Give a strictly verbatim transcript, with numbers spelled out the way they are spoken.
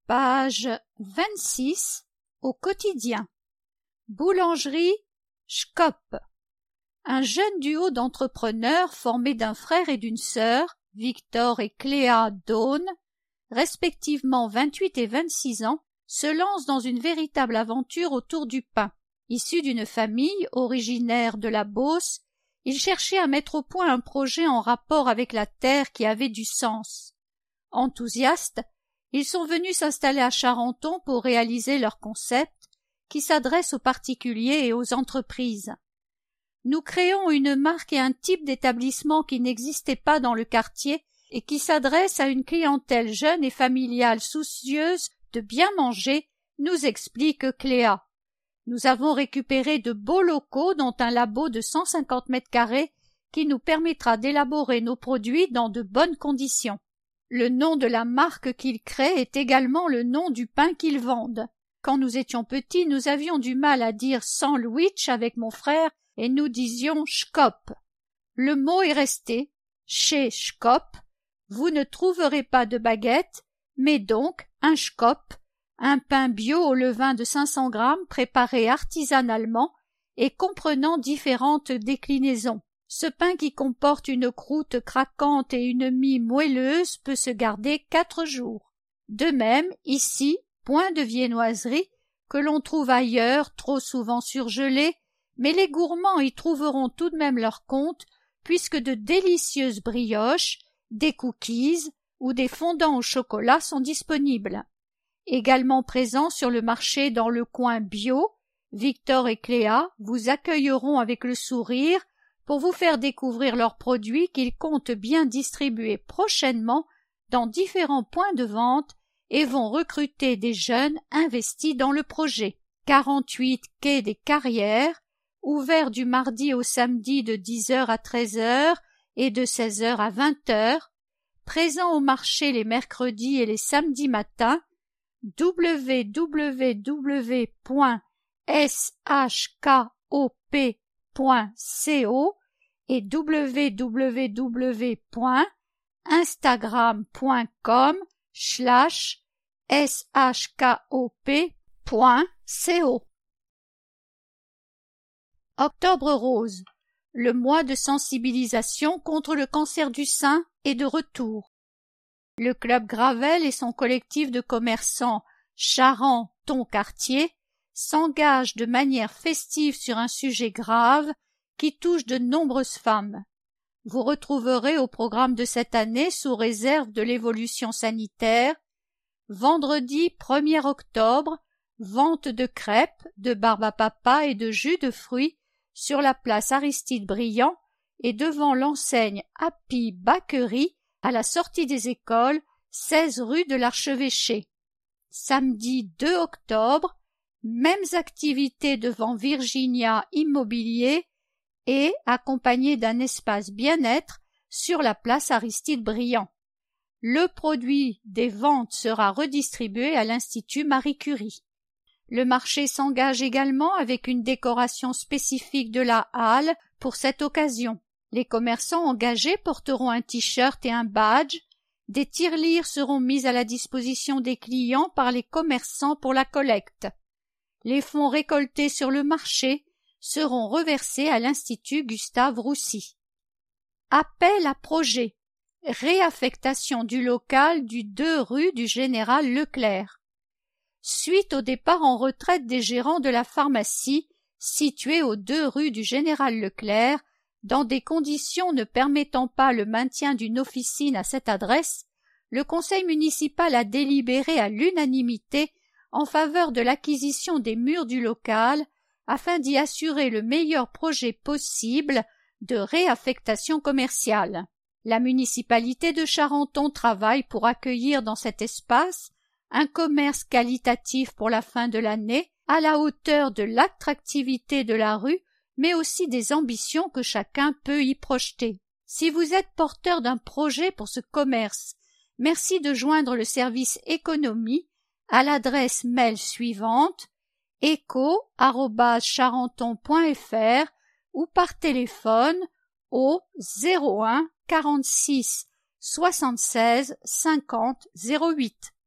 Page vingt-six. Au quotidien. Boulangerie Schkopp. Un jeune duo d'entrepreneurs formé d'un frère et d'une sœur, Victor et Cléa Daune, respectivement vingt-huit et vingt-six ans, se lance dans une véritable aventure autour du pain. Issu d'une famille originaire de la Beauce, ils cherchaient à mettre au point un projet en rapport avec la terre qui avait du sens. Enthousiastes, ils sont venus s'installer à Charenton pour réaliser leur concept qui s'adresse aux particuliers et aux entreprises. Nous créons une marque et un type d'établissement qui n'existait pas dans le quartier et qui s'adresse à une clientèle jeune et familiale soucieuse de bien manger, nous explique Cléa. Nous avons récupéré de beaux locaux dont un labo de cent cinquante mètres carrés qui nous permettra d'élaborer nos produits dans de bonnes conditions. Le nom de la marque qu'ils créent est également le nom du pain qu'ils vendent. Quand nous étions petits, nous avions du mal à dire sandwich avec mon frère et nous disions Schkopp. Le mot est resté. Chez Schkopp, vous ne trouverez pas de baguette, mais donc un Schkopp, un pain bio au levain de cinq cents grammes préparé artisanalement et comprenant différentes déclinaisons. Ce pain qui comporte une croûte craquante et une mie moelleuse peut se garder quatre jours. De même, ici, point de viennoiserie, que l'on trouve ailleurs trop souvent surgelée, mais les gourmands y trouveront tout de même leur compte, puisque de délicieuses brioches, des cookies ou des fondants au chocolat sont disponibles. Également présents sur le marché dans le coin bio, Victor et Cléa vous accueilleront avec le sourire pour vous faire découvrir leurs produits qu'ils comptent bien distribuer prochainement dans différents points de vente et vont recruter des jeunes investis dans le projet. quarante-huit quai des Carrières, ouvert du mardi au samedi de dix heures à treize heures et de seize heures à vingt heures, présent au marché les mercredis et les samedis matins, w w w point s h k o p point co et w w w point instagram point com slash s h k o p point co. Octobre rose, le mois de sensibilisation contre le cancer du sein est de retour. Le Club Gravel et son collectif de commerçants Charenton-Quartier s'engagent de manière festive sur un sujet grave qui touche de nombreuses femmes. Vous retrouverez au programme de cette année, sous réserve de l'évolution sanitaire, vendredi premier octobre, vente de crêpes, de barbe à papa et de jus de fruits sur la place Aristide Briand et devant l'enseigne Happy Bakery à la sortie des écoles, seize rue de l'Archevêché. Samedi deux octobre, mêmes activités devant Virginia Immobilier et accompagné d'un espace bien-être sur la place Aristide Briand. Le produit des ventes sera redistribué à l'Institut Marie Curie. Le marché s'engage également avec une décoration spécifique de la halle pour cette occasion. Les commerçants engagés porteront un t-shirt et un badge. Des tirelires seront mis à la disposition des clients par les commerçants pour la collecte. Les fonds récoltés sur le marché seront reversés à l'Institut Gustave Roussy. Appel à projet. Réaffectation du local du deux rue du Général Leclerc. Suite au départ en retraite des gérants de la pharmacie située aux deux rue du Général Leclerc, dans des conditions ne permettant pas le maintien d'une officine à cette adresse, le conseil municipal a délibéré à l'unanimité en faveur de l'acquisition des murs du local afin d'y assurer le meilleur projet possible de réaffectation commerciale. La municipalité de Charenton travaille pour accueillir dans cet espace un commerce qualitatif pour la fin de l'année, à la hauteur de l'attractivité de la rue, mais aussi des ambitions que chacun peut y projeter. Si vous êtes porteur d'un projet pour ce commerce, merci de joindre le service économie à l'adresse mail suivante éco arobase charenton point f r ou par téléphone au zéro un quarante-six soixante-seize cinquante zéro huit.